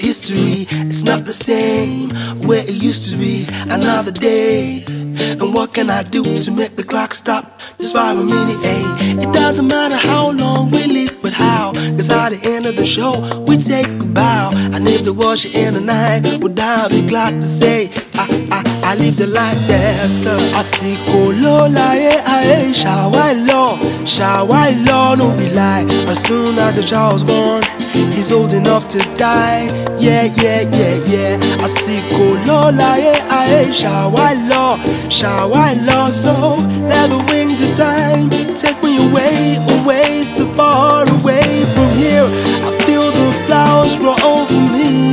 history. It's not the same where it used to be. Another day, and what can I do to make the clock stop? Just 5 minutes, it doesn't matter how long we live, but how. Cause at the end of the show, we take a bow. And if the watch in the night, would I be glad to say I live the life that's love. I see Kolola, yeah, Shawai law, no be lie. As soon as the child's born, he's old enough to die. Yeah. I see Kolola, yeah, Shawai law. So let the wings of time take me away, so far away from here. I feel the flowers grow over me.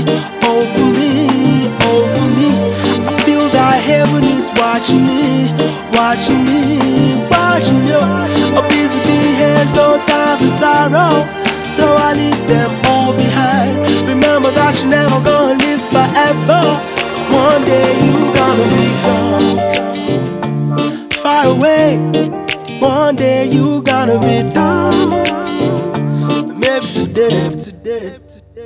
I feel that heaven is watching me. A busy bee has no time for sorrow, so I leave them all behind. Remember that you're never gonna live forever. One day you're gonna be gone, far away. One day you're gonna be done. Maybe today.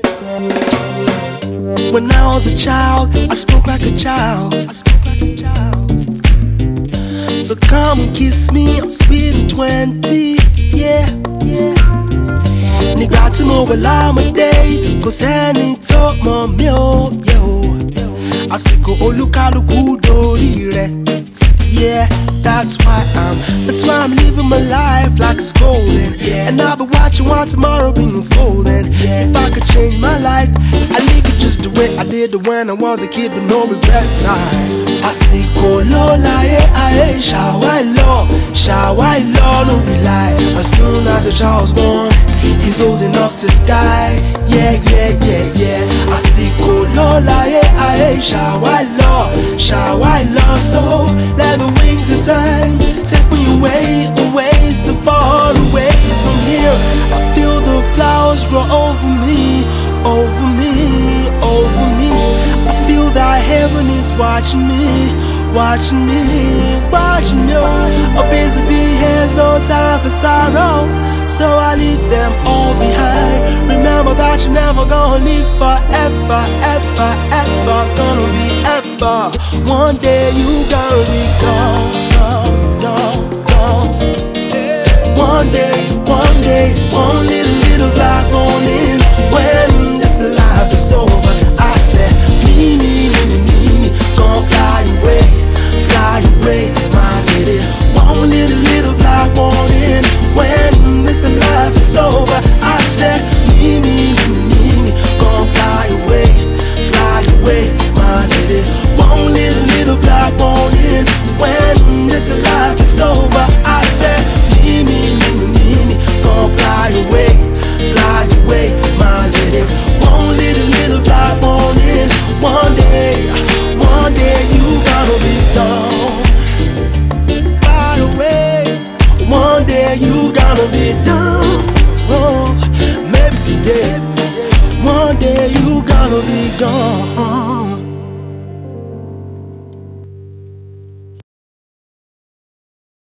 When I was a child, I spoke like a child. So come and kiss me, I'm sweet and 20, yeah. Nígbà tí mo wà lámọ̀dé, kò sẹ́ni tó mọ̀ mí o, àsìkò olúkálùkù dórí rẹ̀. Yeah, that's why I'm living my life like it's golden. And I'll be watching while tomorrow be unfolding. If I could change my life, I'd leave it just the way I did it when I was a kid with no regrets. I see Kolola, yeah, Shawai law, no be lie. As soon as the child's born, he's old enough to die. Yeah. I see Kolola, yeah, Shawai law. So let the wings of time take me away, so far away from here. I feel the flowers grow over me. I feel that heaven is watching me. A busy bee has no time for sorrow, so I leave them all behind. Remember that you're never gonna live forever. Gonna be ever. One day you gonna be gone. One day, one little black morning, when this life is over, I said, me, gonna fly away, my lady. One little black morning, when this life is over, I said, me, gonna fly away, my lady. One little black morning, when this life is over, I said, me, gonna fly away, my lady. One little black morning, one day you gonna be gone, fly away. One day you gonna be done. Oh, maybe today. One day you gonna be gone.